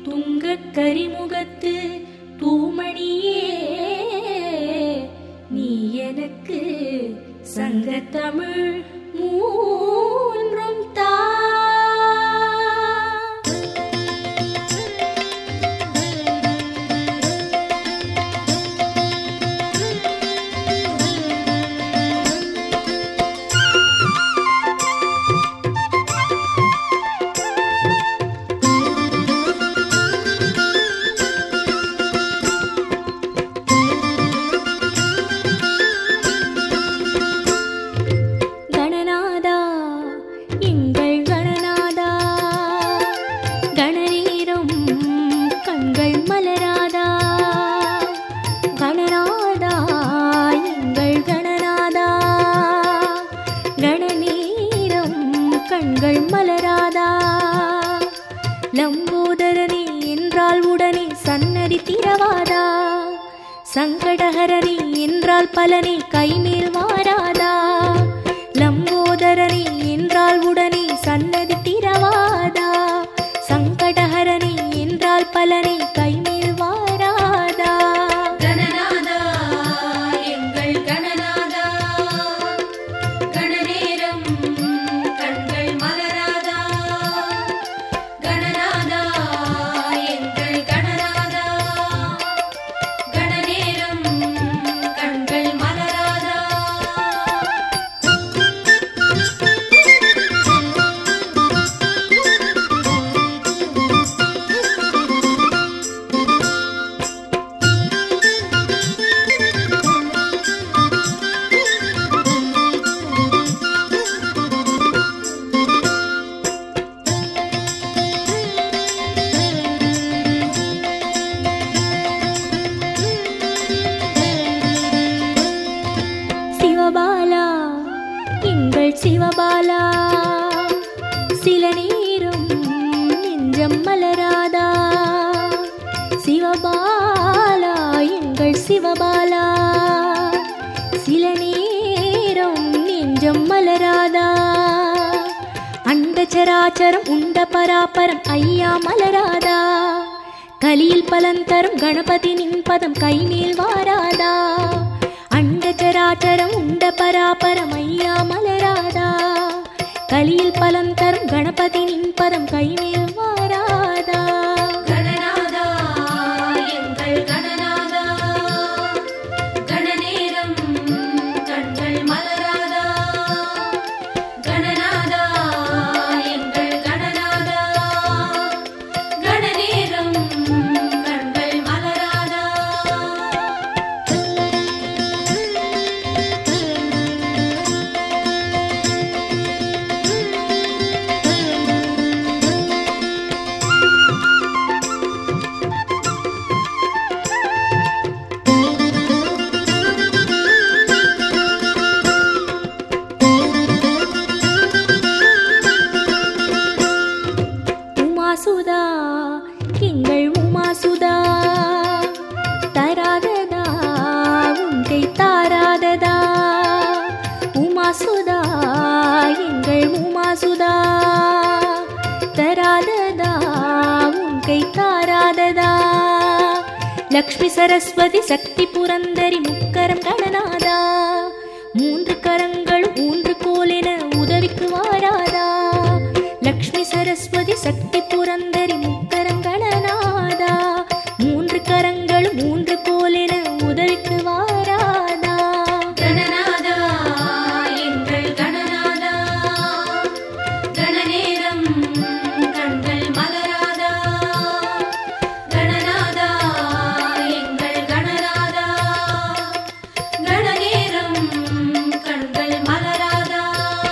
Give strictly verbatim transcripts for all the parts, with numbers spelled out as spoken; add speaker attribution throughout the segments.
Speaker 1: துங்கக் கரிமுகத்து தூமணியே நீ எனக்கு சங்கத்தமிழ் மூன்றும் தா. கண்கள் மலராதா லம்போதரனே என்றால் உடனே சன்னதி திறவாதா சங்கடஹரணி என்றால் பலனே கைமேல் வாராதா லம்போதரனே என்றால் உடனே சன்னதி திறவாதா சங்கடஹரணி என்றால் பலனே கைமேல் வாராதா.
Speaker 2: கணநாதா எங்கள் கணநாதா கணநேரம் கண்கள் மலராதா கணநாதா எங்கள் கணநாதா கணநேரம் கண்கள் மலராதா.
Speaker 1: சிவபாலா எங்கள் சிவபாலா சில நேரம் நெஞ்சம் மலராதா சிவபாலா எங்கள் சிவபாலா சில நேரம் நெஞ்சம் மலராதா அண்டச்சராச்சரம் உண்ட பராபரம் ஐயா மலராதா கலியில் பலந்தரும் கணபதி நின் பதம் கைமேல் வாராதா அண்டச்சராச்சரம் உண்ட பராபரம் ஐயா மலராதா கலியில் பலம் தரும் கணபதி நின் பதம் கைமேல் வாராதா.
Speaker 2: கணநாதா எங்கள் கணநாதா கணநேரம் கண்கள் மலராதா கணநாதா எங்கள் கணநாதா கணநேரம் கண்கள் மலராதா.
Speaker 1: உமாசுதா எங்கள் உமாசுதா தராததா உன்கை தாராததா உமாசுதா எங்கள் உமாசுதா தராததா உன்கை தாராததா லக்ஷ்மி சரஸ்வதி சக்தி புரந்தரி முக்கரம் கணநாதா மூன்று கரங்கள் ஊன்று கோலென உதவிக்கு வாராதா லக்ஷ்மி சரஸ்வதி சக்தி புரந்தரி முக்கரம் கணநாதா மூன்று கரங்கள் மூன்று கோலென உதவிக்கு வாராதா.
Speaker 2: கணநாதா எங்கள் கணநாதா கணநேரம் கண்கள் மலராதா கணநாதா எங்கள் கணநாதா கணநேரம் கண்கள் மலராதா.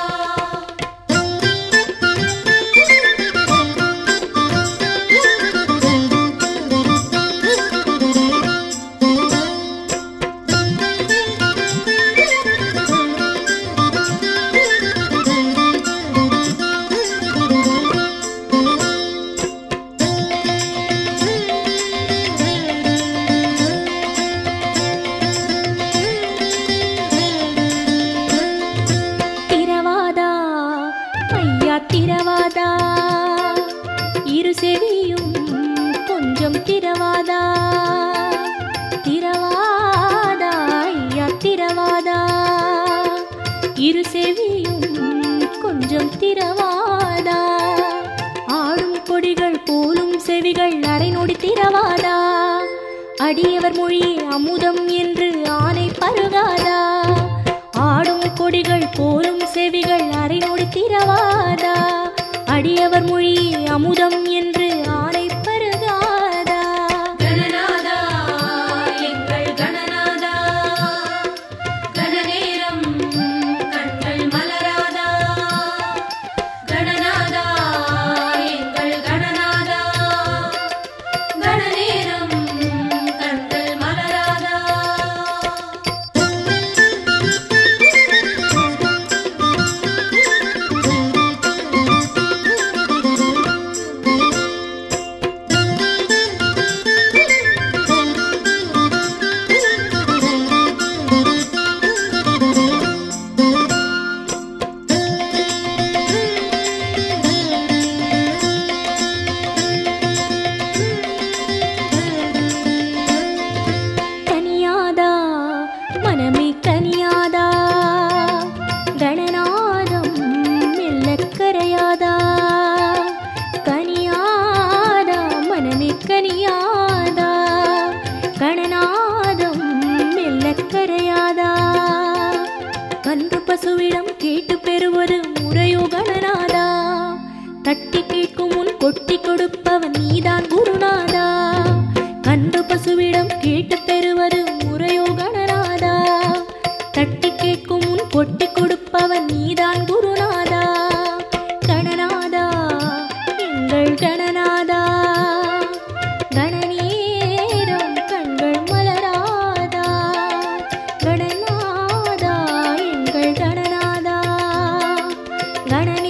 Speaker 1: திரவாதா ஐயா திரவாதா இரு செவியும் செவிகள் அரை நொடி திறவாதா அடியவர் மொழியே அமுதம் என்று ஆனை பருகாதா ஆடும் கொடிகள் போலும் செவிகள் அரை நொடி திறவாதா அடியவர் மொழியே அமுதம் என்று ஆனை பருகாதா
Speaker 2: கணநாதா எங்கள் கணநாதா கணநேரம் கண்கள் மலராதா கணநாதா எங்கள் கணநாதா கணநேரம் கண்கள் மலராதா
Speaker 1: கனியாதா மனமே கனியாதா கணநாதம் மெல்லக்கரையாதா கனியாதா மனமே கனியாதா கணநாதம் மெல்லக்கரையாதா கன்று பசுவிடம் கேட்டு பெறுவது முறையோ கணநாதா தட்டி கேட்கும் முன் கொட்டி கொடுப்பவன் நீதான் குருநாதா கன்று பசுவிடம் கேட்டு பெறுவது முறையோ கணநாதா தட்டி கேட்கும் முன் கொட்டி கொடுப்பவன் நீதான் குருநாதா கணநாதா எங்கள் கணநாதா கணநேரம் கண்கள் மலராதா கணநாதா எங்கள் கணநாதா கணநே